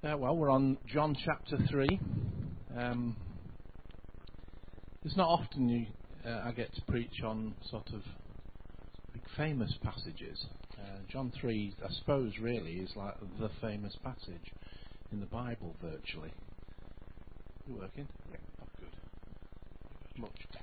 Well, we're on John chapter 3. It's not often I get to preach on sort of big famous passages. John 3, I suppose, really is like the famous passage in the Bible, virtually. You working? Yeah. Oh, good. Much better.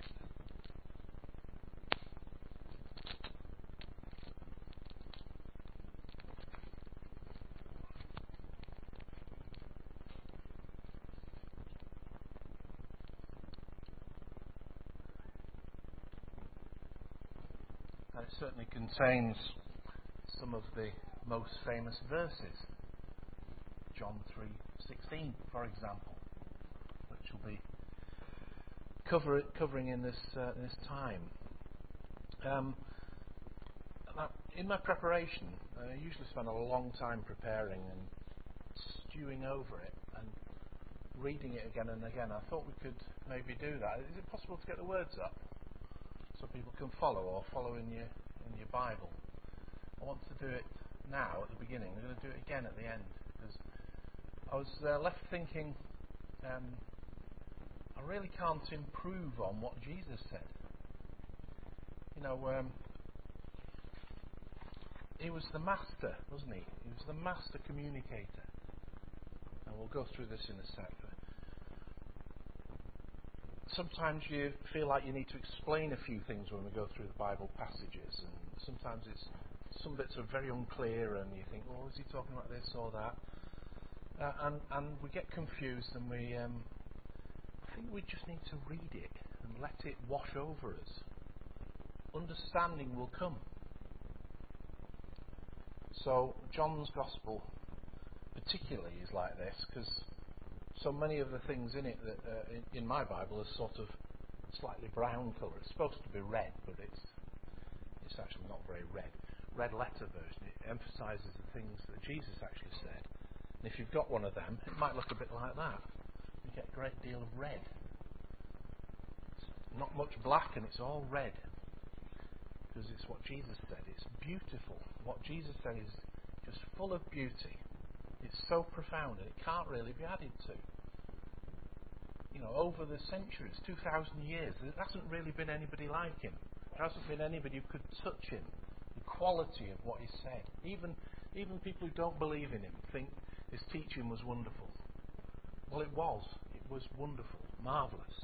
It certainly contains some of the most famous verses. John 3:16, for example, which will be covering in this time. In my preparation, I usually spend a long time preparing and stewing over it and reading it again and again. I thought we could maybe do that. Is it possible to get the words up so people can follow, or follow in your Bible? I want to do it now at the beginning. I'm going to do it again at the end, because I was left thinking, I really can't improve on what Jesus said. You know, he was the master, wasn't he? He was the master communicator. And we'll go through this in a sec. Sometimes you feel like you need to explain a few things when we go through the Bible passages, and sometimes some bits are very unclear, and you think, "Oh, is he talking about this or that?" And we get confused, and I think we just need to read it and let it wash over us. Understanding will come. So John's Gospel, particularly, is like this, because so many of the things in it that in my Bible are sort of slightly brown colour. It's supposed to be red, but it's actually not very red. Red letter version. It emphasises the things that Jesus actually said. And if you've got one of them, it might look a bit like that. You get a great deal of red. It's not much black, and it's all red, because it's what Jesus said. It's beautiful. What Jesus said is just full of beauty. It's so profound, and it can't really be added to. You know, over the centuries, 2,000 years, there hasn't really been anybody like him. There hasn't been anybody who could touch him. The quality of what he said. Even people who don't believe in him think his teaching was wonderful. Well, it was. It was wonderful, marvellous.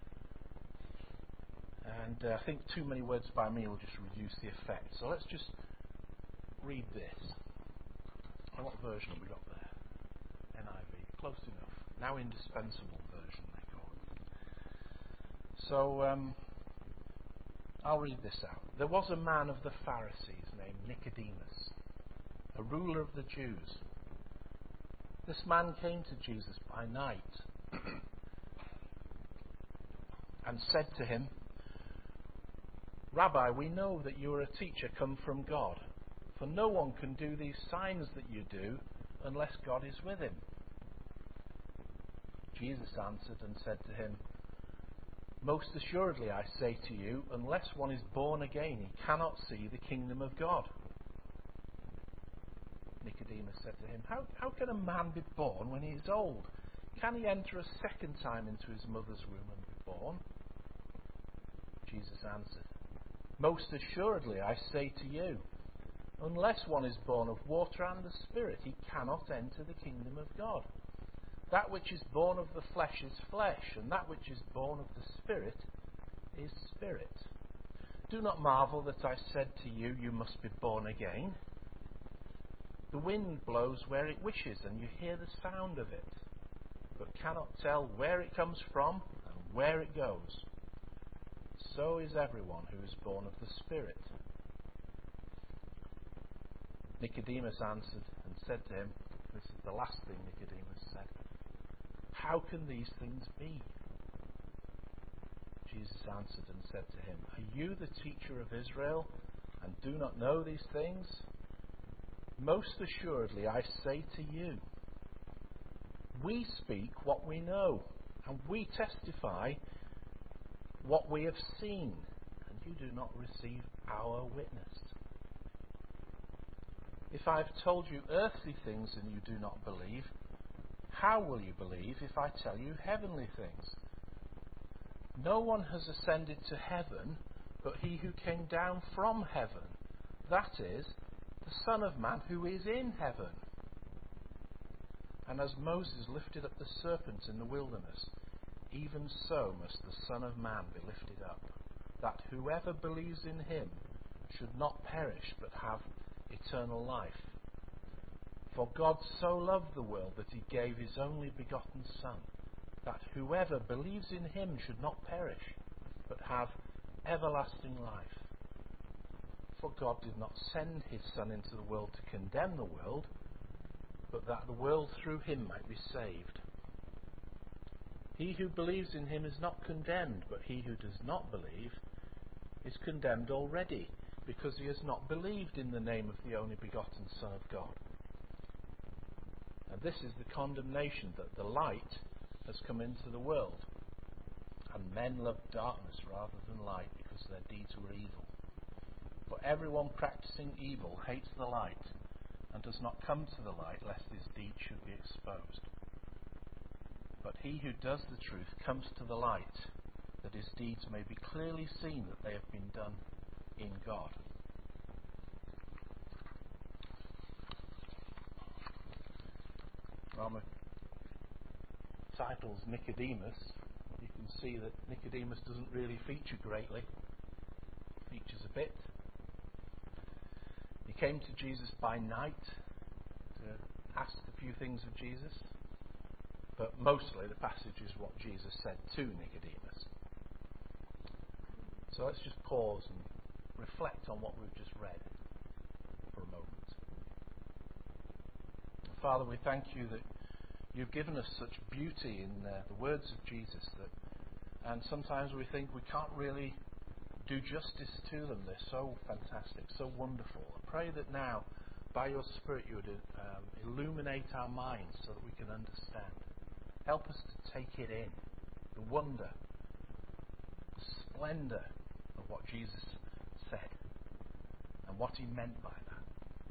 And I think too many words by me will just reduce the effect. So let's just read this. What version have we got there? NIV. Close enough. Now indispensable version, they call it. So, I'll read this out. There was a man of the Pharisees named Nicodemus, a ruler of the Jews. This man came to Jesus by night and said to him, "Rabbi, we know that you are a teacher come from God. For no one can do these signs that you do unless God is with him." Jesus answered and said to him, "Most assuredly I say to you, unless one is born again, he cannot see the kingdom of God." Nicodemus said to him, How can a man be born when he is old? Can he enter a second time into his mother's womb and be born? Jesus answered, "Most assuredly I say to you, unless one is born of water and the Spirit, he cannot enter the kingdom of God. That which is born of the flesh is flesh, and that which is born of the Spirit is spirit. Do not marvel that I said to you, you must be born again. The wind blows where it wishes, and you hear the sound of it, but cannot tell where it comes from and where it goes. So is everyone who is born of the Spirit." Nicodemus answered and said to him, this is the last thing Nicodemus said, "How can these things be?" Jesus answered and said to him, "Are you the teacher of Israel and do not know these things? Most assuredly I say to you, we speak what we know, and we testify what we have seen, and you do not receive our witness. If I have told you earthly things and you do not believe, how will you believe if I tell you heavenly things? No one has ascended to heaven but he who came down from heaven, that is, the Son of Man who is in heaven. And as Moses lifted up the serpent in the wilderness, even so must the Son of Man be lifted up, that whoever believes in him should not perish but have eternal life. For God so loved the world that he gave his only begotten Son, that whoever believes in him should not perish but have everlasting life. For God did not send his Son into the world to condemn the world, but that the world through him might be saved. He who believes in him is not condemned, but he who does not believe is condemned already, because he has not believed in the name of the only begotten Son of God. And this is the condemnation, that the light has come into the world, and men loved darkness rather than light, because their deeds were evil. For everyone practicing evil hates the light, and does not come to the light, lest his deeds should be exposed. But he who does the truth comes to the light, that his deeds may be clearly seen that they have been done in God. Well, my title's Nicodemus. You can see that Nicodemus doesn't really feature greatly. Features a bit. He came to Jesus by night to ask a few things of Jesus, but mostly the passage is what Jesus said to Nicodemus. So let's just pause and reflect on what we've just read for a moment. Father, we thank you that you've given us such beauty in the words of Jesus, and sometimes we think we can't really do justice to them. They're so fantastic, so wonderful. I pray that now, by your Spirit, you would illuminate our minds so that we can understand. Help us to take it in, the wonder, the splendour of what Jesus said and what he meant by that.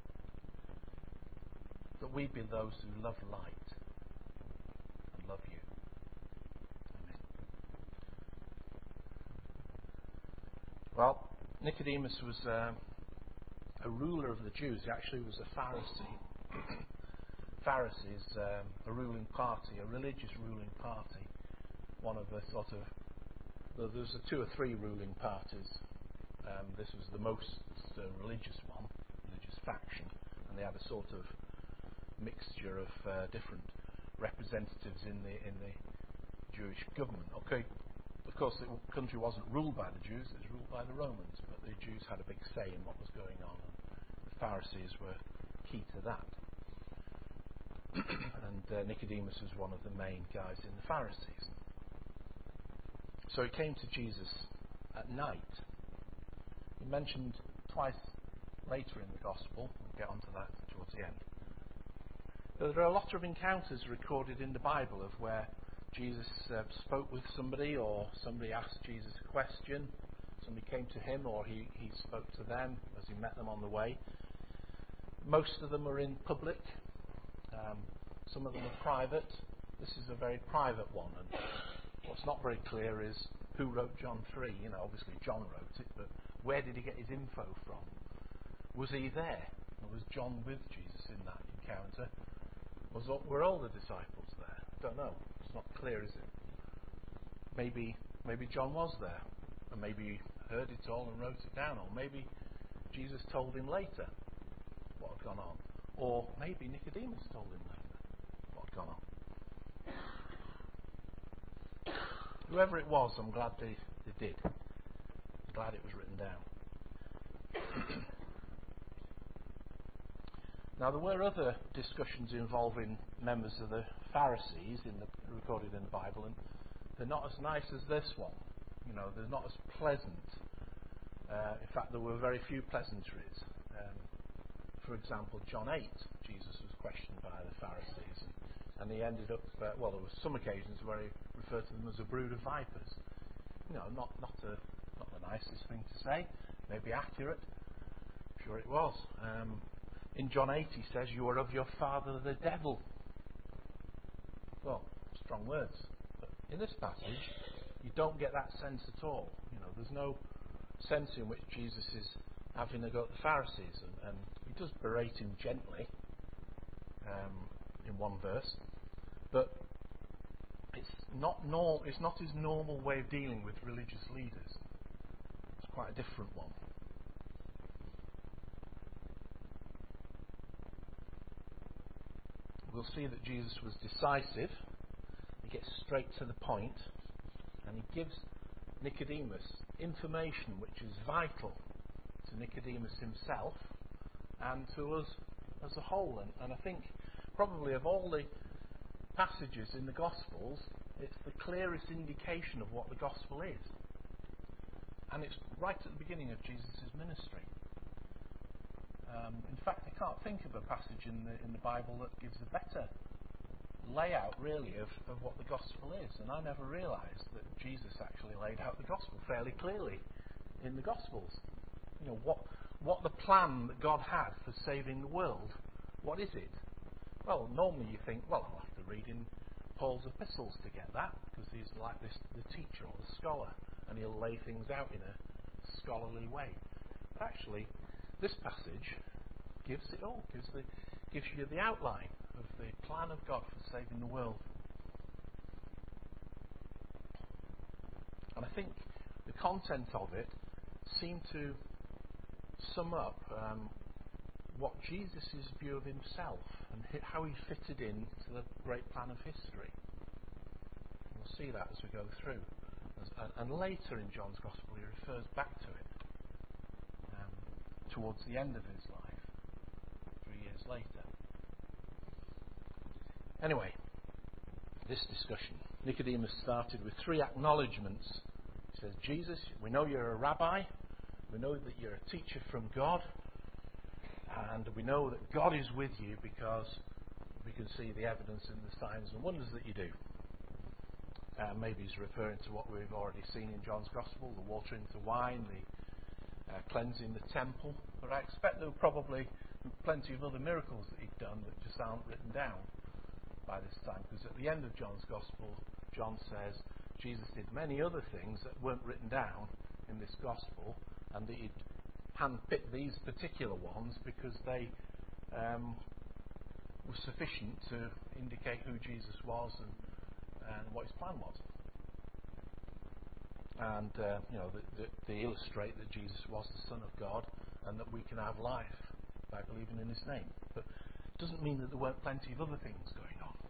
That we be those who love light and love you. Amen. Well, Nicodemus was a ruler of the Jews. He actually was a Pharisee. Pharisees, a ruling party, a religious ruling party. One of the sort of, there's 2 or 3 ruling parties. This was the most religious one, religious faction, and they had a sort of mixture of different representatives in the Jewish government. Okay, of course the country wasn't ruled by the Jews, it was ruled by the Romans, but the Jews had a big say in what was going on, and the Pharisees were key to that. And Nicodemus was one of the main guys in the Pharisees. So he came to Jesus at night. He mentioned twice later in the Gospel. We'll get onto that towards the end. But there are a lot of encounters recorded in the Bible of where Jesus spoke with somebody, or somebody asked Jesus a question. Somebody came to him, or he spoke to them as he met them on the way. Most of them are in public. Some of them are private. This is a very private one, and what's not very clear is who wrote John 3. Obviously John wrote it, but where did he get his info from? Was he there? Or was John with Jesus in that encounter? Were all the disciples there? I don't know. It's not clear, is it? Maybe John was there, and maybe he heard it all and wrote it down, or maybe Jesus told him later what had gone on, or maybe Nicodemus told him later what had gone on. Whoever it was, I'm glad they did. I'm glad it was written down. Now, there were other discussions involving members of the Pharisees recorded in the Bible, and they're not as nice as this one. They're not as pleasant. In fact, there were very few pleasantries. For example, John 8, Jesus was questioned by the Pharisees, and he ended up, there were some occasions where he referred to them as a brood of vipers. Not the nicest thing to say, maybe accurate. I'm sure it was. In John 8 he says, "You are of your father the devil." Well, strong words. But in this passage, you don't get that sense at all. There's no sense in which Jesus is having a go at the Pharisees, and he does berate him gently in one verse, but it's not his normal way of dealing with religious leaders. It's quite a different one. We'll see that Jesus was decisive. He gets straight to the point, and he gives Nicodemus information which is vital to Nicodemus himself and to us as a whole. And I think probably of all the passages in the Gospels, it's the clearest indication of what the Gospel is. And it's right at the beginning of Jesus' ministry. In fact, I can't think of a passage in the Bible that gives a better layout, really, of what the Gospel is. And I never realised that Jesus actually laid out the Gospel fairly clearly in the Gospels. What the plan that God had for saving the world, what is it? Well, normally you think, well, I'll have to read in Paul's epistles to get that, because he's like the teacher or the scholar, and he'll lay things out in a scholarly way. But actually, this passage gives it all, gives you the outline of the plan of God for saving the world. And I think the content of it seemed to sum up what Jesus' view of himself and how he fitted into the great plan of history. We'll see that as we go through. And later in John's Gospel he refers back to it towards the end of his life, 3 years later. Anyway, this discussion. Nicodemus started with 3 acknowledgements. He says, Jesus, we know you're a rabbi. We know that you're a teacher from God. And we know that God is with you because we can see the evidence in the signs and wonders that you do. Maybe he's referring to what we've already seen in John's Gospel, the water into wine, the cleansing the temple. But I expect there were probably plenty of other miracles that he'd done that just aren't written down by this time, because at the end of John's Gospel, John says Jesus did many other things that weren't written down in this Gospel, and that he'd handpicked these particular ones because they were sufficient to indicate who Jesus was and what his plan was. And they illustrate that Jesus was the Son of God and that we can have life by believing in his name. But it doesn't mean that there weren't plenty of other things going on.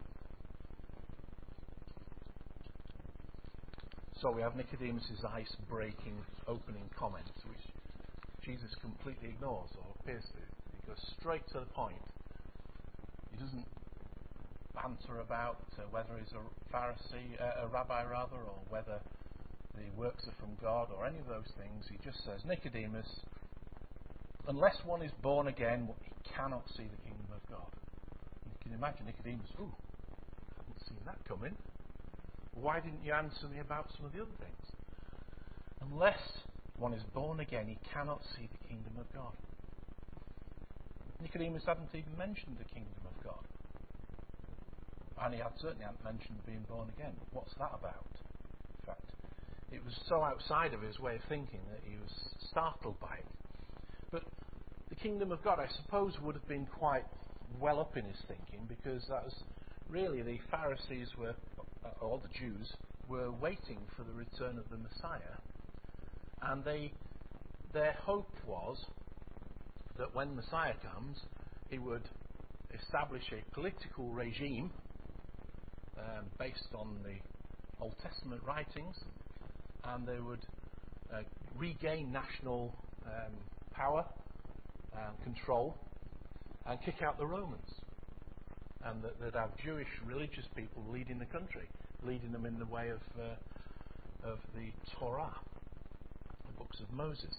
So we have Nicodemus' ice-breaking opening comments, which Jesus completely ignores, or appears to. He goes straight to the point. He doesn't banter about whether he's a Pharisee, a rabbi rather, or whether the works are from God, or any of those things. He just says, Nicodemus, unless one is born again, he cannot see the kingdom of God. You can imagine Nicodemus, I haven't seen that coming. Why didn't you answer me about some of the other things? Unless one is born again, he cannot see the kingdom of God. Nicodemus hadn't even mentioned the kingdom of God. And he certainly hadn't mentioned being born again. What's that about? In fact, it was so outside of his way of thinking that he was startled by it. But the kingdom of God, I suppose, would have been quite well up in his thinking, because that was really the Pharisees were, or the Jews, were waiting for the return of the Messiah. And their hope was that when Messiah comes, he would establish a political regime based on the Old Testament writings, and they would regain national power and control and kick out the Romans, and that they'd have Jewish religious people leading the country, leading them in the way of the Torah, the books of Moses.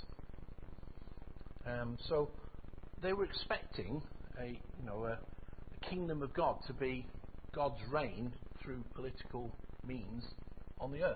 So they were expecting a kingdom of God to be God's reign through political means on the earth.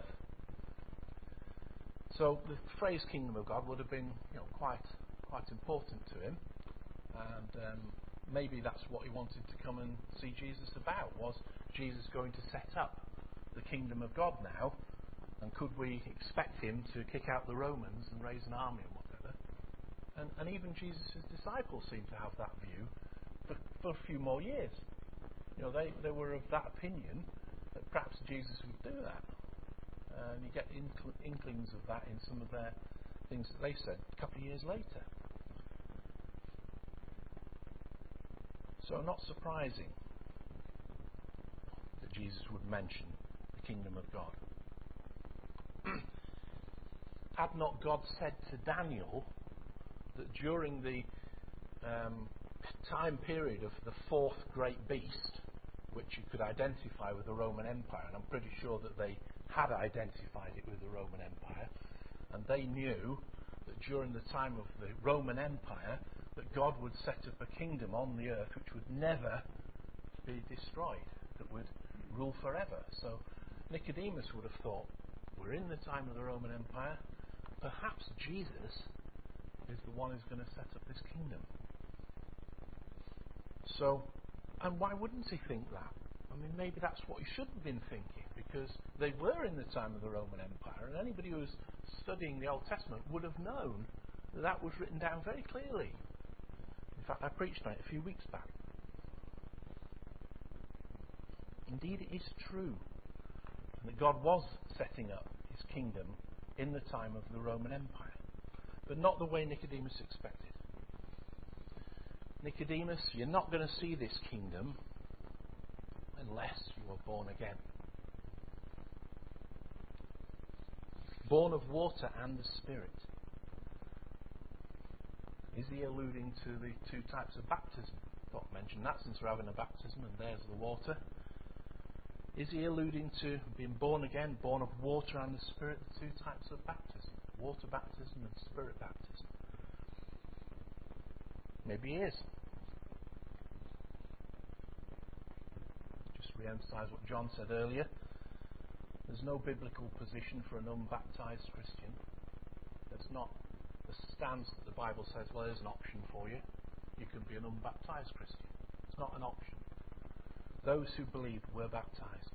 So the phrase "kingdom of God" would have been, quite important to him, and maybe that's what he wanted to come and see Jesus about, was Jesus going to set up the kingdom of God now, and could we expect him to kick out the Romans and raise an army and whatever? And even Jesus' disciples seem to have that view for a few more years. They were of that opinion that perhaps Jesus would do that. And you get inklings of that in some of their things that they said a couple of years later. So not surprising that Jesus would mention the kingdom of God. Had not God said to Daniel that during the time period of the fourth great beast, which you could identify with the Roman Empire, and I'm pretty sure that they had identified it with the Roman Empire, and they knew that during the time of the Roman Empire that God would set up a kingdom on the earth which would never be destroyed, that would rule forever. So Nicodemus would have thought, we're in the time of the Roman Empire, perhaps Jesus is the one who's going to set up this kingdom. So, and why wouldn't he think that? I mean, maybe that's what he should have been thinking, because they were in the time of the Roman Empire, and anybody who was studying the Old Testament would have known that that was written down very clearly. In fact, I preached on it a few weeks back. Indeed, it is true that God was setting up his kingdom in the time of the Roman Empire, but not the way Nicodemus expected. Nicodemus, you're not going to see this kingdom unless you are born again. Born of water and the Spirit. Is he alluding to the two types of baptism? Not mentioned that, since we're having a baptism and there's the water. Is he alluding to being born again, born of water and the Spirit, the two types of baptism? Water baptism and Spirit baptism. Maybe he is. Just re-emphasise what John said earlier. There's no biblical position for an unbaptised Christian. There's not a stance that the Bible says, well, there's an option for you. You can be an unbaptised Christian. It's not an option. Those who believe were baptised.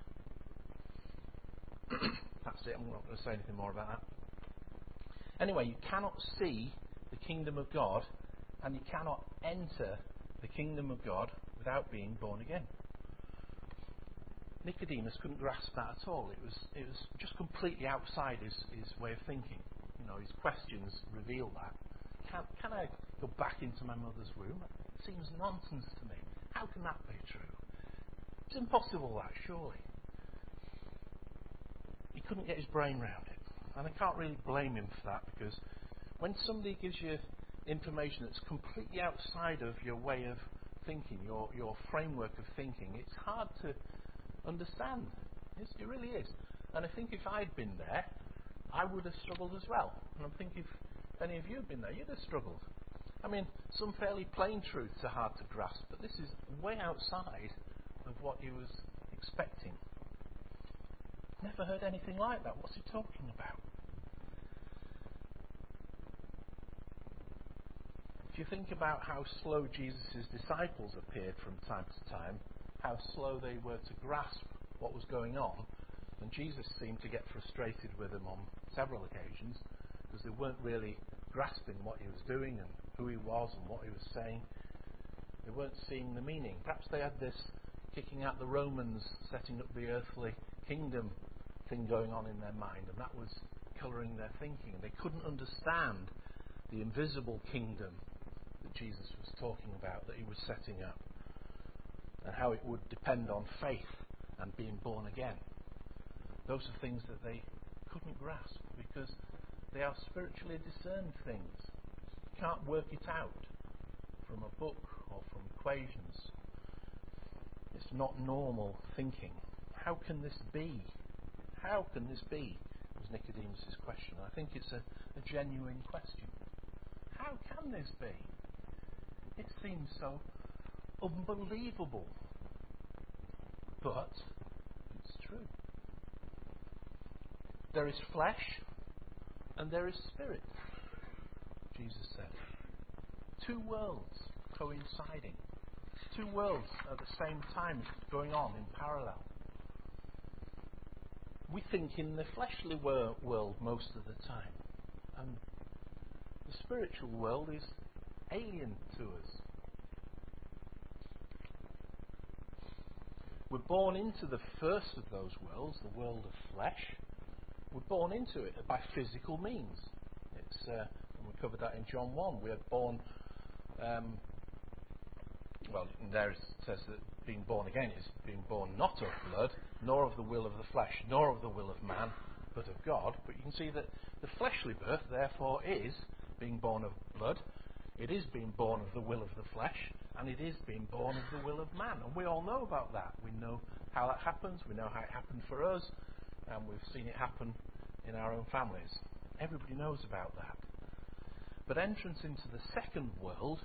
That's it. I'm not going to say anything more about that. Anyway, you cannot see the kingdom of God, and you cannot enter the kingdom of God without being born again. Nicodemus couldn't grasp that at all. It was just completely outside his way of thinking. His questions reveal that. Can I go back into my mother's womb? It seems nonsense to me. How can that be true? It's impossible, that, surely. He couldn't get his brain round it. And I can't really blame him for that, because when somebody gives you information that's completely outside of your way of thinking, your framework of thinking, it's hard to understand. It really is. And I think if I'd been there, I would have struggled as well. And I'm thinking if any of you had been there, you'd have struggled. I mean, some fairly plain truths are hard to grasp, but this is way outside of what he was expecting. Never heard anything like that. What's he talking about? If you think about how slow Jesus' disciples appeared from time to time, how slow they were to grasp what was going on, and Jesus seemed to get frustrated with them on several occasions because they weren't really grasping what he was doing and who he was and what he was saying. They weren't seeing the meaning. Perhaps they had this kicking out the Romans, setting up the earthly kingdom thing going on in their mind, and that was colouring their thinking. They couldn't understand the invisible kingdom that Jesus was talking about, that he was setting up, and how it would depend on faith and being born again. Those are things that they couldn't grasp because they are spiritually discerned things. You can't work it out from a book or from equations. It's not normal thinking. How can this be? How can this be? Was Nicodemus' question. I think it's a genuine question. How can this be? It seems so unbelievable. But it's true. There is flesh and there is spirit, Jesus said. Two worlds coinciding. two worlds at the same time going on in parallel. We think in the fleshly world most of the time, and the spiritual world is alien to us. We're born into the first of those worlds, the world of flesh. We're born into it by physical means. It's and we covered that in John 1. We're born. There it says that being born again is being born not of blood, nor of the will of the flesh, nor of the will of man, but of God. But you can see that the fleshly birth, therefore, is being born of blood. It is being born of the will of the flesh, and it is being born of the will of man. And we all know about that. We know how that happens. We know how it happened for us, and we've seen it happen in our own families. Everybody knows about that. But entrance into the second world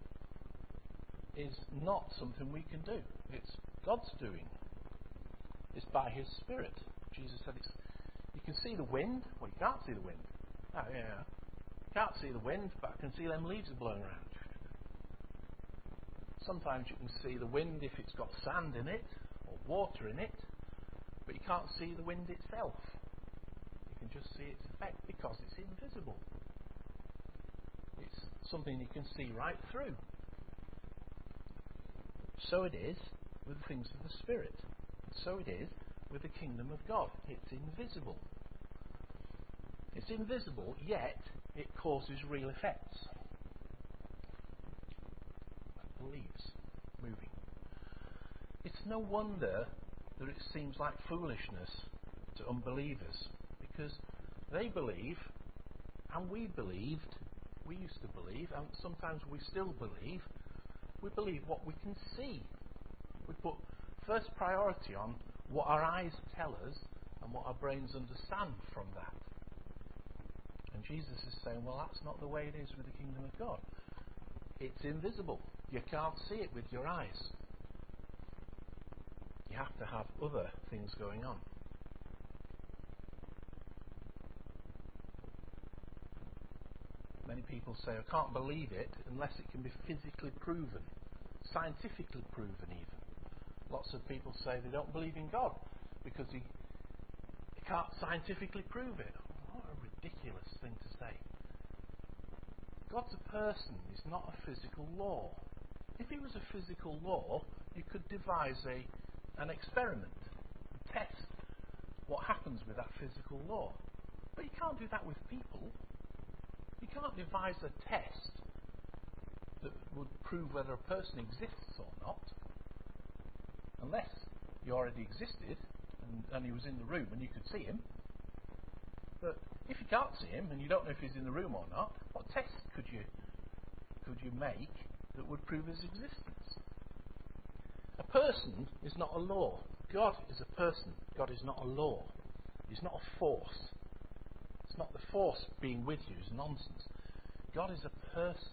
is not something we can do. It's God's doing. It's by His Spirit. Jesus said you can see the wind. Well, you can't see the wind. Oh, yeah. Can't see the wind, but I can see them leaves are blowing around. Sometimes you can see the wind if it's got sand in it or water in it, but you can't see the wind itself. You can just see its effect because it's invisible. It's something you can see right through. So it is with the things of the Spirit. So it is with the kingdom of God. It's invisible. It's invisible, yet it causes real effects. Like the leaves moving. It's no wonder that it seems like foolishness to unbelievers, because they believe, and we believed, we used to believe, and sometimes we still believe, we believe what we can see. We put first priority on what our eyes tell us and what our brains understand from that. And Jesus is saying, well, that's not the way it is with the kingdom of God. It's invisible. You can't see it with your eyes. You have to have other things going on. Many people say, I can't believe it unless it can be physically proven, scientifically proven even. Lots of people say they don't believe in God because they can't scientifically prove it. What a ridiculous thing to say. God's a person, he's not a physical law. If he was a physical law, you could devise an experiment, and test what happens with that physical law. But you can't do that with people. You can't devise a test that would prove whether a person exists or not, unless he already existed and he was in the room and you could see him. But if you can't see him and you don't know if he's in the room or not, what test could you make that would prove his existence? A person is not a law. God is a person. God is not a law. He's not a force. It's not the force being with you is nonsense. God is a person.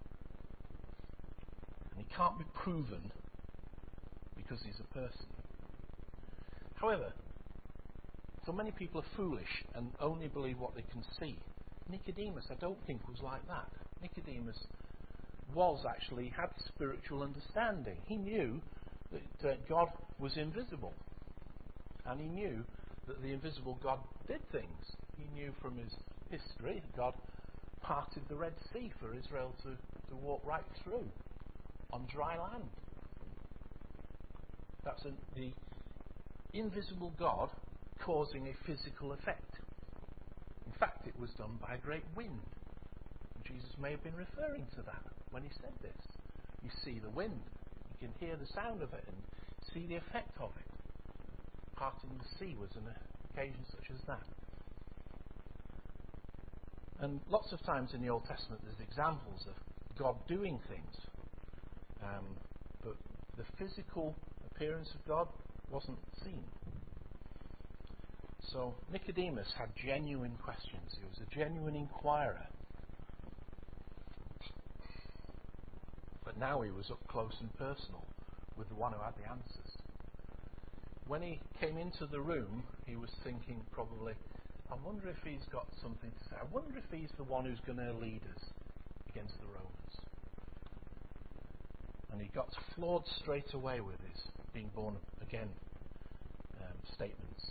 And he can't be proven because he's a person. However, so many people are foolish and only believe what they can see. Nicodemus, I don't think, was like that. Nicodemus had spiritual understanding. He knew that God was invisible. And he knew that the invisible God did things. He knew from his history that God parted the Red Sea for Israel to walk right through on dry land. That's the invisible God causing a physical effect. In fact, it was done by a great wind. And Jesus may have been referring to that when he said this. You see the wind, you can hear the sound of it and see the effect of it. Parting the sea was an occasion such as that. And lots of times in the Old Testament there's examples of God doing things. But the physical appearance of God wasn't seen. So Nicodemus had genuine questions. He was a genuine inquirer. But now he was up close and personal with the one who had the answers. When he came into the room, he was thinking probably, I wonder if he's got something to say. I wonder if he's the one who's going to lead us against the Romans. And he got floored straight away with his being born again statements.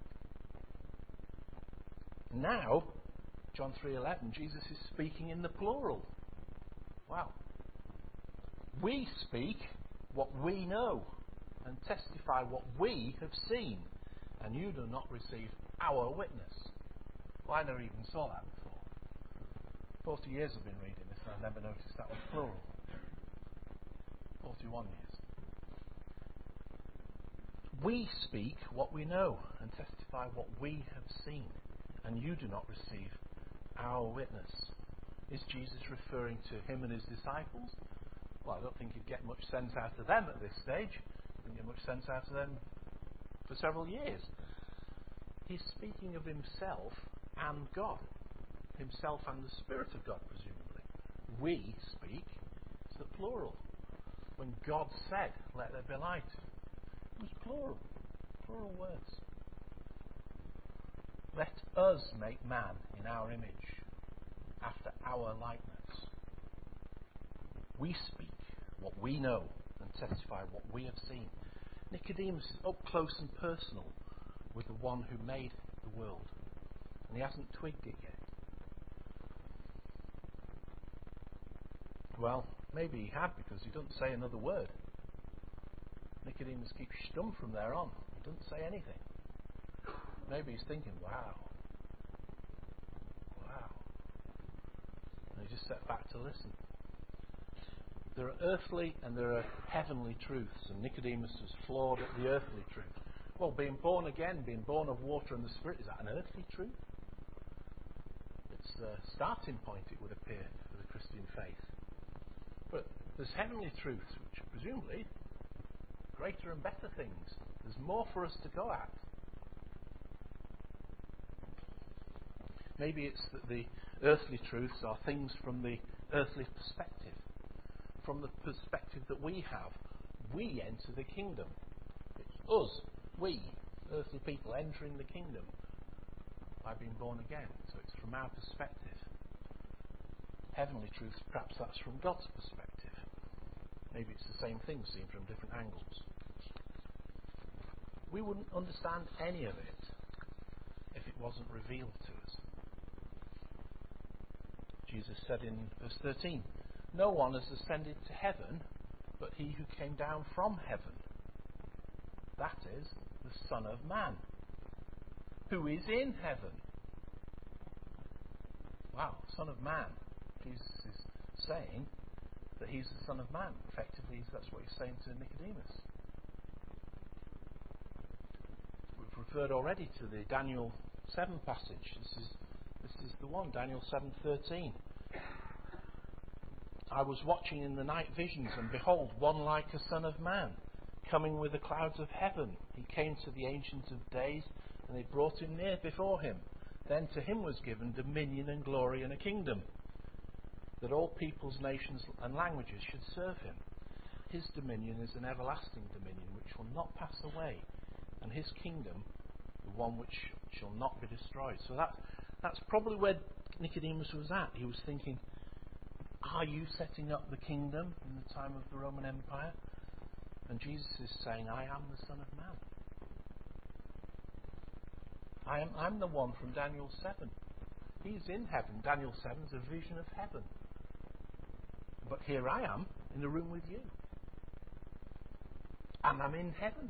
Now, John 3:11, Jesus is speaking in the plural. Wow. We speak what we know and testify what we have seen, and you do not receive our witness. Well, I never even saw that before. 40 years I've been reading this and I never noticed that was plural. 41 years. We speak what we know and testify what we have seen, and you do not receive our witness. Is Jesus referring to him and his disciples? Well, I don't think he'd get much sense out of them at this stage. Didn't get much sense out of them for several years. He's speaking of himself and God. Himself and the Spirit of God, presumably. We speak, it's the plural. When God said, let there be light, it was plural. Plural words. Let us make man in our image, after our likeness. We speak what we know and testify what we have seen. Nicodemus is up close and personal with the one who made the world, and he hasn't twigged it yet. Well, maybe he had, because he doesn't say another word. Nicodemus keeps stum from there on. He doesn't say anything. Maybe he's thinking, wow. And he just sat back to listen. There are earthly and there are heavenly truths, and Nicodemus was floored at the earthly truth. Well, being born again, being born of water and the Spirit, is that an earthly truth? It's the starting point, it would appear, for the Christian faith. But there's heavenly truths, which are presumably greater and better things. There's more for us to go at. Maybe it's that the earthly truths are things from the earthly perspective. From the perspective that we have, we enter the kingdom. It's us, we, earthly people, entering the kingdom by being born again. So it's from our perspective. Heavenly truths, perhaps that's from God's perspective. Maybe it's the same thing seen from different angles. We wouldn't understand any of it if it wasn't revealed to us. Jesus said in verse 13, no one has ascended to heaven but he who came down from heaven. That is the Son of Man, who is in heaven. Wow, Son of Man. Jesus is saying that he's the Son of Man. Effectively, that's what he's saying to Nicodemus. We've referred already to the Daniel 7 passage. This is the one, Daniel 7:13. I was watching in the night visions, and behold, one like a son of man, coming with the clouds of heaven. He came to the Ancient of Days, and they brought him near before him. Then to him was given dominion and glory and a kingdom, that all peoples, nations and languages should serve him. His dominion is an everlasting dominion which will not pass away, and his kingdom the one which shall not be destroyed. So that's probably where Nicodemus was at. He was thinking, are you setting up the kingdom in the time of the Roman Empire? And Jesus is saying, I am the Son of Man. I'm the one from Daniel 7. He's in heaven. Daniel 7 is a vision of heaven. But here I am in the room with you. And I'm in heaven.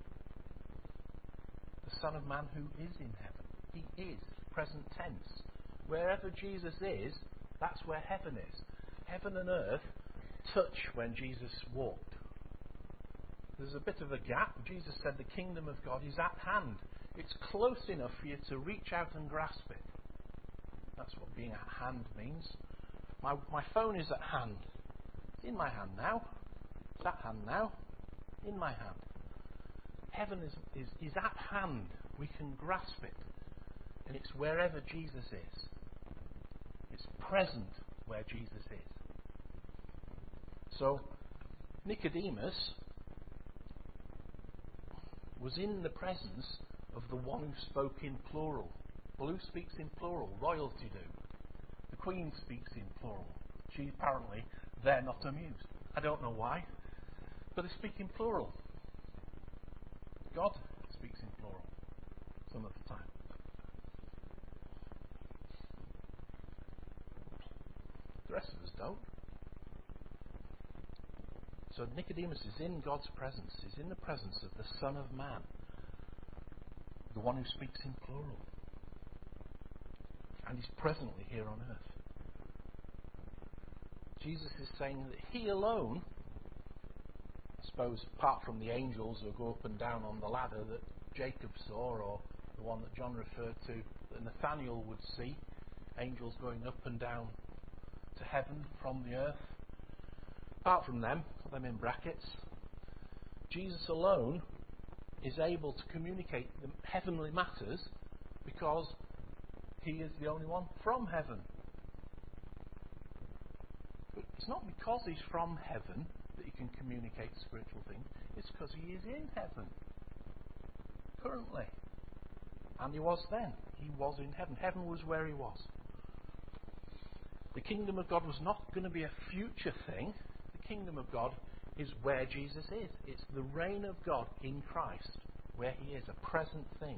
The Son of Man who is in heaven. He is, present tense. Wherever Jesus is, that's where heaven is. Heaven and earth touch when Jesus walked. There's a bit of a gap. Jesus said the kingdom of God is at hand. It's close enough for you to reach out and grasp it. That's what being at hand means. My phone is at hand. It's in my hand now. It's at hand now. In my hand. Heaven is at hand. We can grasp it. And it's wherever Jesus is. It's present where Jesus is. So, Nicodemus was in the presence of the one who spoke in plural. Well, who speaks in plural? Royalty do. The Queen speaks in plural. Apparently, they're not amused. I don't know why. But they speak in plural. God speaks in plural some of the time. The rest of us don't. So Nicodemus is in God's presence. He's in the presence of the Son of Man, the one who speaks in plural. And he's presently here on earth. Jesus is saying that he alone, I suppose apart from the angels who go up and down on the ladder that Jacob saw, or the one that John referred to that Nathaniel would see, angels going up and down to heaven from the earth, apart from them, put them in brackets, Jesus alone is able to communicate the heavenly matters because he is the only one from heaven. But it's not because he's from heaven that he can communicate spiritual things. It's because he is in heaven currently. And he was then. He was in heaven. Heaven was where he was. The kingdom of God was not going to be a future thing. The kingdom of God is where Jesus is. It's the reign of God in Christ, where he is, a present thing.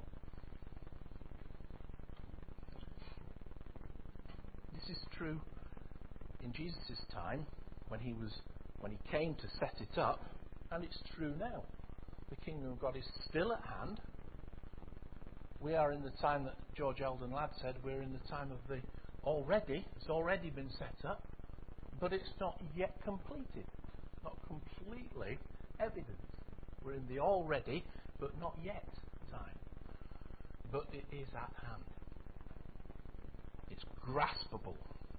This is true in Jesus' time when he came to set it up, and it's true now. The kingdom of God is still at hand. We are in the time that George Eldon Ladd said, we're in the time of the already. It's already been set up, but it's not yet completed. Not completely evident. We're in the already, but not yet time. But it is at hand. It's graspable.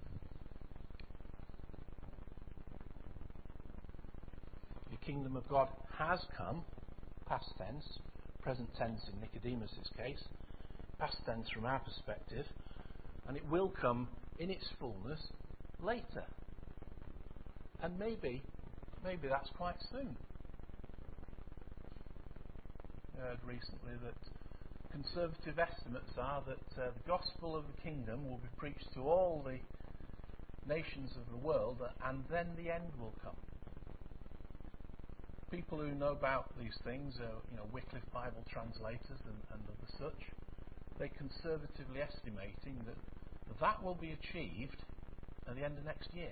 The kingdom of God has come, past tense, present tense in Nicodemus' case, past tense from our perspective, and it will come in its fullness later. And maybe that's quite soon. I heard recently that conservative estimates are that the gospel of the kingdom will be preached to all the nations of the world, and then the end will come. People who know about these things, Wycliffe Bible translators and other such, they're conservatively estimating that will be achieved at the end of next year.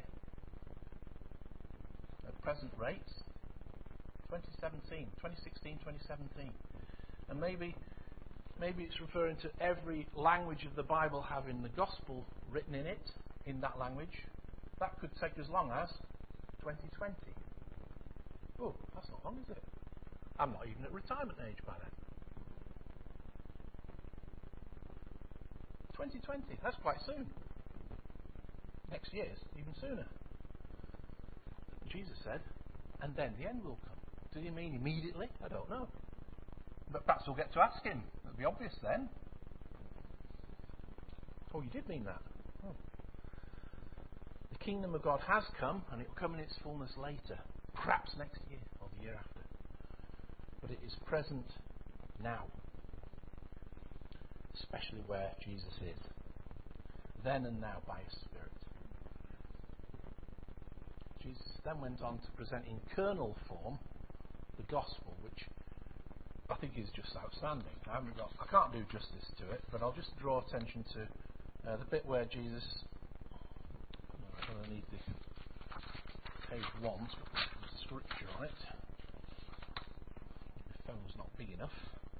At present rates, 2016, 2017. And maybe it's referring to every language of the Bible having the gospel written in it, in that language. That could take as long as 2020. Oh, that's not long, is it? I'm not even at retirement age by then. 2020, that's quite soon. Next year's even sooner. Jesus said, and then the end will come. Did he mean immediately? I don't know. But perhaps we'll get to ask him. It'll be obvious then. Oh, you did mean that. Oh. The kingdom of God has come, and it will come in its fullness later. Perhaps next year or the year after. But it is present now. Especially where Jesus is. Then and now by his Spirit. Jesus then went on to present in kernel form the gospel, which I think is just outstanding. I can't do justice to it, but I'll just draw attention to the bit where Jesus. I'm going to need the page 1, it's got the scripture on it. My phone's not big enough.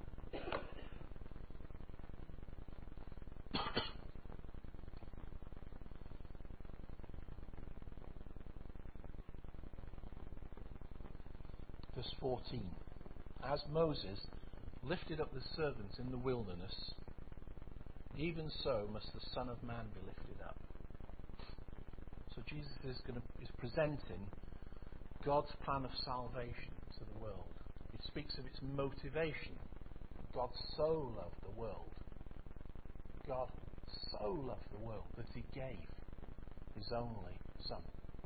Verse 14. As Moses lifted up the servants in the wilderness, even so must the Son of Man be lifted up. So Jesus is presenting God's plan of salvation to the world. He speaks of its motivation. God so loved the world. God so loved the world that he gave his only Son.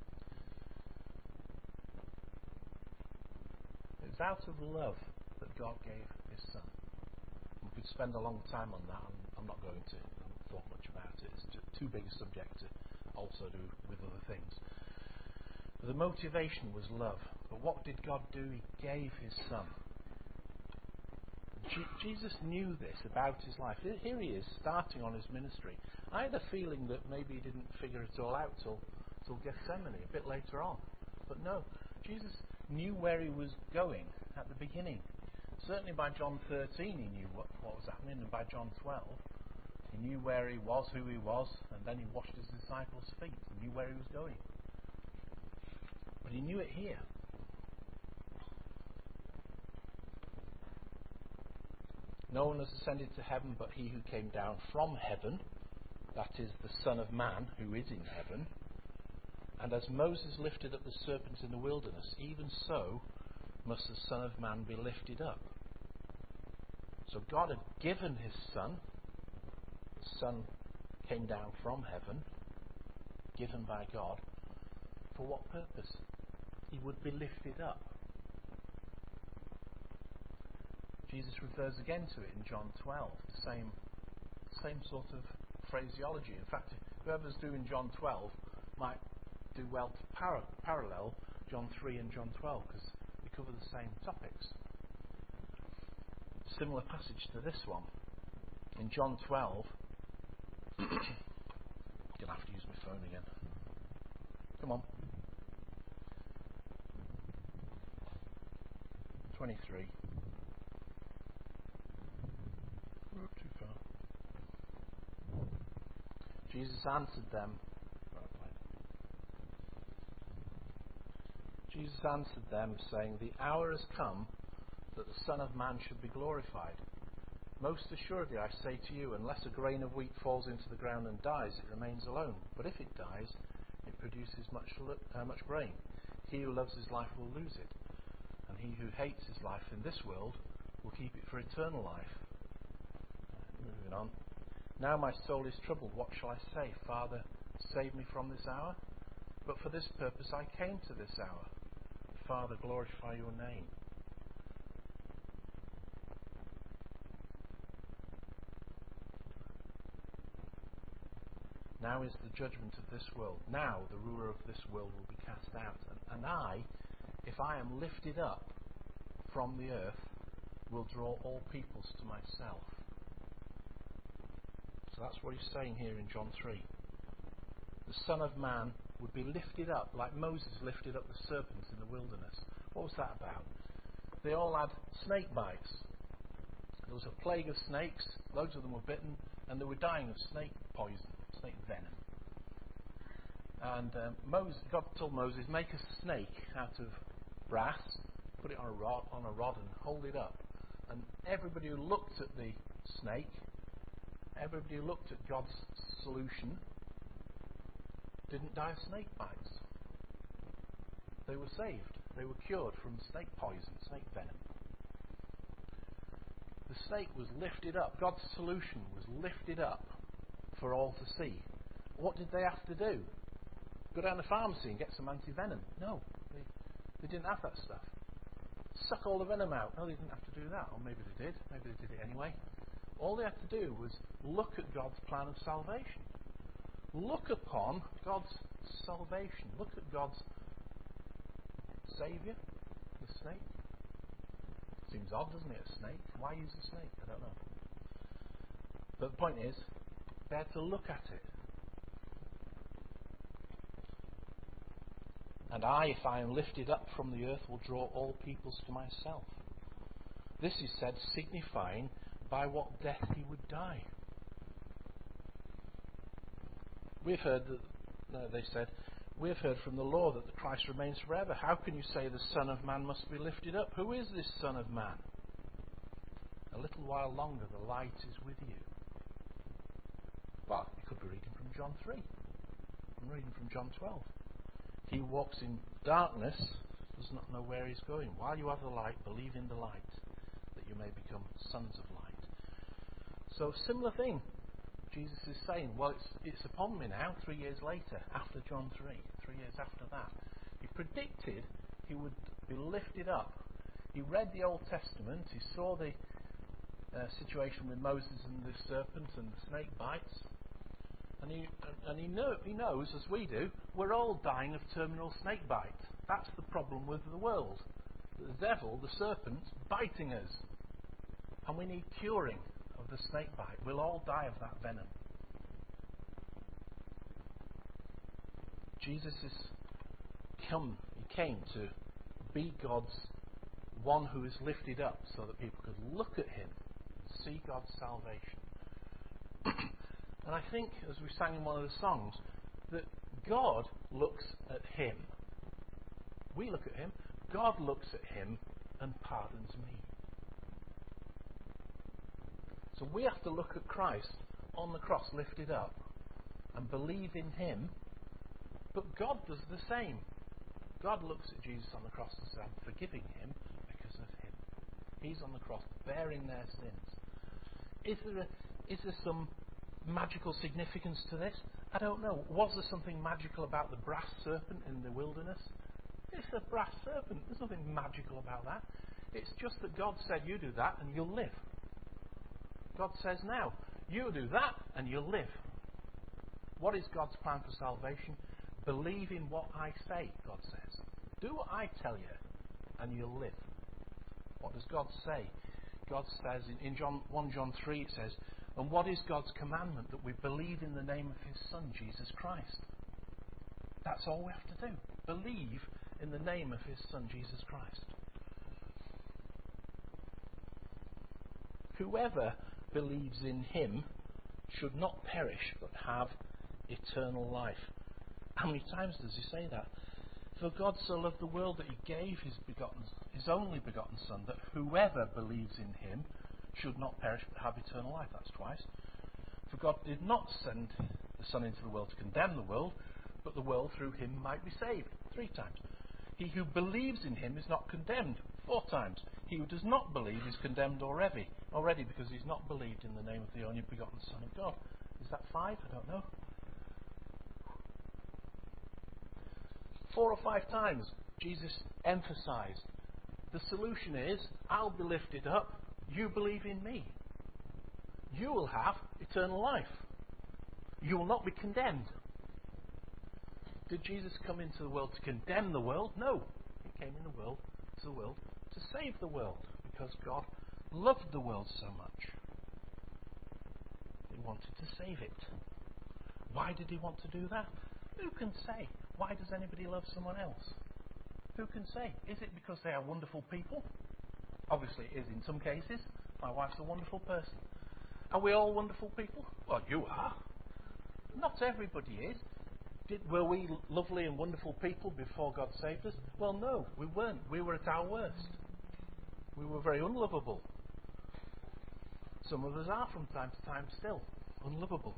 It was out of love that God gave his Son. We could spend a long time on that, and I'm not going to. I haven't thought much about it. It's too big a subject to also do with other things. But the motivation was love. But what did God do? He gave his Son. Jesus knew this about his life. Here he is, starting on his ministry. I had a feeling that maybe he didn't figure it all out till Gethsemane, a bit later on. But no, Jesus knew where he was going at the beginning. Certainly by John 13 he knew what was happening, and by John 12 he knew where he was, who he was, and then he washed his disciples' feet. He knew where he was going. But he knew it here. No one has ascended to heaven but he who came down from heaven, that is the Son of Man who is in heaven. And as Moses lifted up the serpent in the wilderness, even so must the Son of Man be lifted up. So God had given his Son. The Son came down from heaven, given by God. For what purpose? He would be lifted up. Jesus refers again to it in John 12, the same sort of phraseology. In fact, whoever's doing John 12 might do well to parallel John 3 and John 12, because they cover the same topics. Similar passage to this one. In John 12, I'm going to have to use my phone again. Come on. 23. Too far. Jesus answered them. Jesus answered them, saying, "The hour has come that the Son of Man should be glorified. Most assuredly I say to you, unless a grain of wheat falls into the ground and dies, it remains alone. But if it dies, it produces much grain. He who loves his life will lose it, and he who hates his life in this world will keep it for eternal life." Moving on. "Now my soul is troubled. What shall I say? Father, save me from this hour? But for this purpose I came to this hour. Father, glorify your name." Now is the judgment of this world. Now the ruler of this world will be cast out. And I, if I am lifted up from the earth, will draw all peoples to myself. So that's what he's saying here in John 3. The Son of Man would be lifted up like Moses lifted up the serpent in the wilderness. What was that about? They all had snake bites. There was a plague of snakes, loads of them were bitten, and they were dying of snake poison, snake venom. And God told Moses, make a snake out of brass, put it on a rod and hold it up. And everybody who looked at the snake, everybody who looked at God's solution, didn't die of snake bites. They were saved. They were cured from snake poison, snake venom. The snake was lifted up. God's solution was lifted up for all to see. What did they have to do? Go down to the pharmacy and get some anti-venom? No, they didn't have that stuff. Suck all the venom out? No, they didn't have to do that. Or maybe they did. Maybe they did it anyway. All they had to do was look at God's plan of salvation. Look upon God's salvation. Look at God's Saviour, the snake. Seems odd, doesn't it, a snake? Why use a snake? I don't know. But the point is, they had to look at it. And I, if I am lifted up from the earth, will draw all peoples to myself. This is said, signifying by what death he would die. We've heard that, they said, we have heard from the law that the Christ remains forever. How can you say the Son of Man must be lifted up? Who is this Son of Man? A little while longer, the light is with you. Well, you could be reading from John 3. I'm reading from John 12. He who walks in darkness does not know where he's going. While you have the light, believe in the light, that you may become sons of light. So, similar thing. Jesus is saying, well, it's upon me now, 3 years later, after John 3, 3 years after that. He predicted he would be lifted up. He read the Old Testament, he saw the situation with Moses and the serpent and the snake bites, and he knows, as we do, we're all dying of terminal snake bite. That's the problem with the world. The devil, the serpent, biting us. And we need curing of the snake bite. We'll all die of that venom. Jesus is come. He came to be God's one who is lifted up so that people could look at him and see God's salvation. And I think, as we sang in one of the songs, that God looks at him. We look at him. God looks at him and pardons me. So we have to look at Christ on the cross, lifted up, and believe in him. But God does the same. God looks at Jesus on the cross and says, I'm forgiving him because of him. He's on the cross bearing their sins. Is there some magical significance to this? I don't know. Was there something magical about the brass serpent in the wilderness? It's a brass serpent. There's nothing magical about that. It's just that God said, you do that and you'll live. God says now, you do that and you'll live. What is God's plan for salvation? Believe in what I say, God says. Do what I tell you and you'll live. What does God say? God says in 1 John 3 it says, and what is God's commandment? That we believe in the name of his Son, Jesus Christ. That's all we have to do. Believe in the name of his Son, Jesus Christ. Whoever believes in him should not perish but have eternal life. How many times does he say that? For God so loved the world that he gave his only begotten Son, that whoever believes in him should not perish but have eternal life. That's twice. For God did not send the Son into the world to condemn the world, but the world through him might be saved. 3 times. He who believes in him is not condemned. 4 times. He who does not believe is condemned already because he's not believed in the name of the only begotten Son of God. Is that 5? I don't know. 4 or 5 times Jesus emphasized the solution is, I'll be lifted up, you believe in me. You will have eternal life. You will not be condemned. Did Jesus come into the world to condemn the world? No. He came in the world to save the world, because God loved the world so much. He wanted to save it. Why did he want to do that? Who can say? Why does anybody love someone else? Who can say? Is it because they are wonderful people? Obviously it is in some cases. My wife's a wonderful person. Are we all wonderful people? Well, you are. Not everybody is. Were we lovely and wonderful people before God saved us? Well, no, we weren't. We were at our worst. We were very unlovable. Some of us are from time to time still unlovable.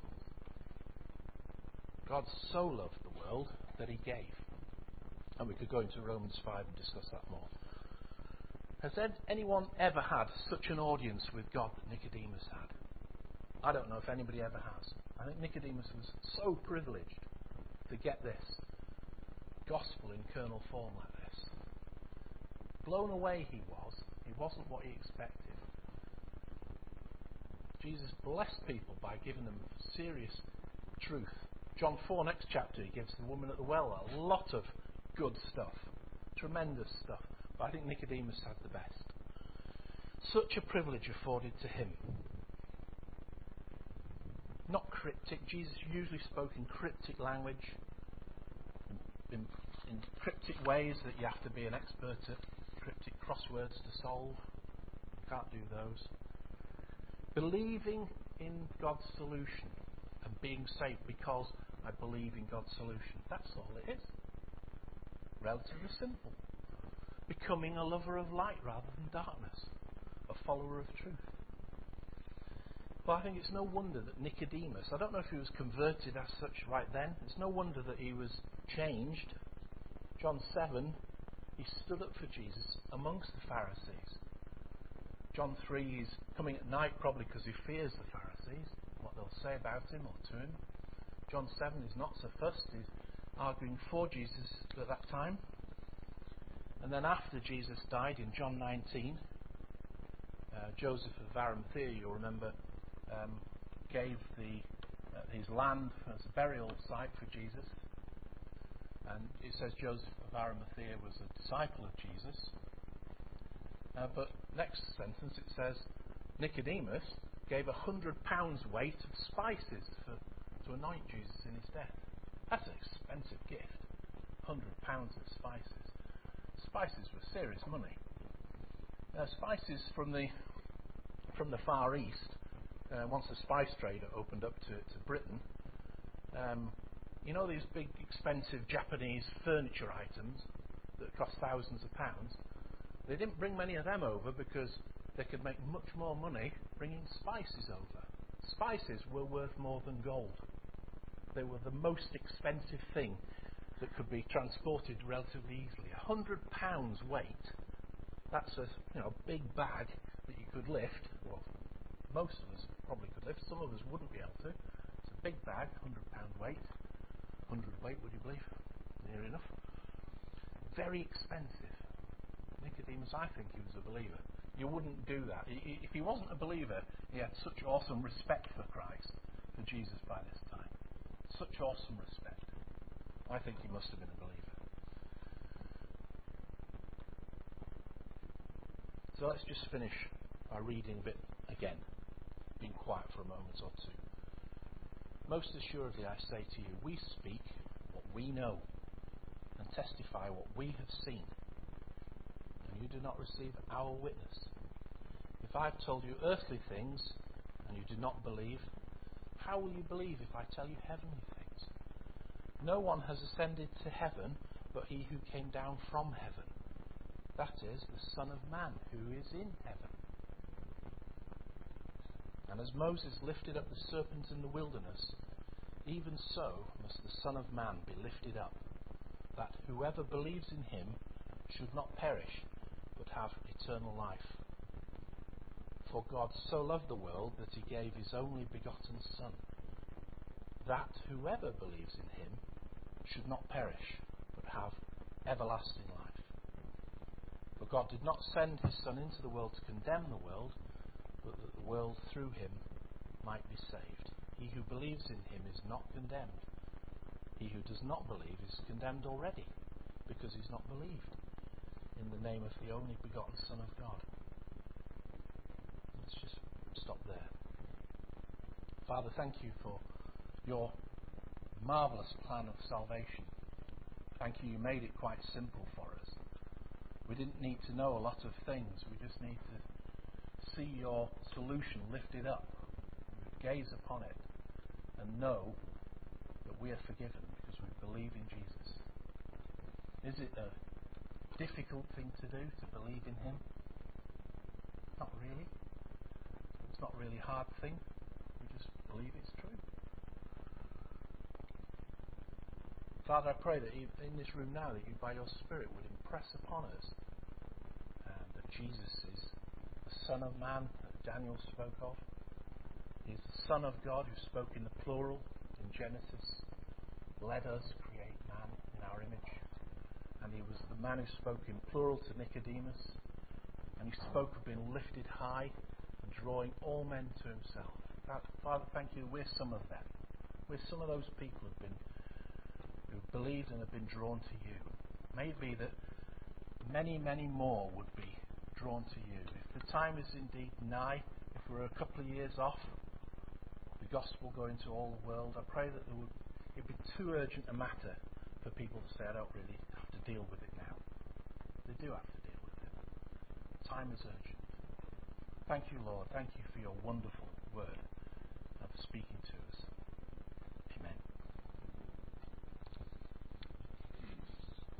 God so loved the world that he gave. And we could go into Romans 5 and discuss that more. Has anyone ever had such an audience with God that Nicodemus had? I don't know if anybody ever has. I think Nicodemus was so privileged to get this gospel in kernel form like this. Blown away he was. It wasn't what he expected. Jesus blessed people by giving them serious truth. John 4, next chapter, he gives the woman at the well a lot of good stuff. Tremendous stuff. But I think Nicodemus had the best. Such a privilege afforded to him. Not cryptic. Jesus usually spoke in cryptic language, in cryptic ways that you have to be an expert at cryptic crosswords to solve. You can't do those. Believing in God's solution and being saved because I believe in God's solution. That's all it is. Relatively simple. Becoming a lover of light rather than darkness. A follower of truth. Well, I think it's no wonder that Nicodemus, I don't know if he was converted as such right then. It's no wonder that he was changed. John 7, he stood up for Jesus amongst the Pharisees. John 3, he's coming at night probably because he fears the Pharisees, what they'll say about him or to him. John 7, he's not so fussed. He's arguing for Jesus at that time. And then after Jesus died in John 19, Joseph of Arimathea, you'll remember, gave his land as a burial site for Jesus. And it says Joseph of Arimathea was a disciple of Jesus. But next sentence it says Nicodemus gave 100 pounds weight of spices to anoint Jesus in his death. That's an expensive gift. 100 pounds of spices. Spices were serious money. Spices from the Far East. Once the spice trade opened up to Britain, these big expensive Japanese furniture items that cost thousands of pounds. They didn't bring many of them over because they could make much more money bringing spices over. Spices were worth more than gold. They were the most expensive thing that could be transported relatively easily. 100 pounds weight. That's a big bag that you could lift. Well, most of us probably could lift. Some of us wouldn't be able to. It's a big bag, 100 pound weight. 100 weight, would you believe? Near enough. Very expensive. Nicodemus, I think he was a believer. You wouldn't do that. If he wasn't a believer, he had such awesome respect for Christ, for Jesus by this time. Such awesome respect. I think he must have been a believer. So let's just finish our reading a bit again, being quiet for a moment or two. Most assuredly I say to you, we speak what we know and testify what we have seen, and you do not receive our witness. If I have told you earthly things and you do not believe, how will you believe if I tell you heavenly things? No one has ascended to heaven but he who came down from heaven, that is, the Son of Man who is in heaven. And as Moses lifted up the serpent in the wilderness, even so must the Son of Man be lifted up, that whoever believes in him should not perish, but have eternal life. For God so loved the world that he gave his only begotten Son, that whoever believes in him should not perish, but have everlasting life. For God did not send his Son into the world to condemn the world, but that the world through him might be saved. He who believes in him is not condemned. He who does not believe is condemned already, because he's not believed in the name of the only begotten Son of God. Let's just stop there. Father, thank you for your marvellous plan of salvation. Thank you made it quite simple for us. We didn't need to know a lot of things. We just need to see your solution lifted up. We gaze upon it and know that we are forgiven because we believe in Jesus. Is it a difficult thing to do, to believe in him? Not really. It's not really a hard thing. We just believe it's true. Father, I pray that in this room now, that you by your Spirit would impress upon us that Jesus is the Son of Man that Daniel spoke of. He is the Son of God who spoke in the plural in Genesis. Let us create man in our image. And he was the man who spoke in plural to Nicodemus. And he spoke of being lifted high and drawing all men to himself. Father, thank you. We're some of them. We're some of those people who've believed and have been drawn to you. May it be that many, many more would be drawn to you. If the time is indeed nigh, if we're a couple of years off, the gospel going to all the world, I pray that it'd be too urgent a matter for people to say, I don't really have to deal with it now. They do have to deal with it. Time is urgent. Thank you, Lord. Thank you for your wonderful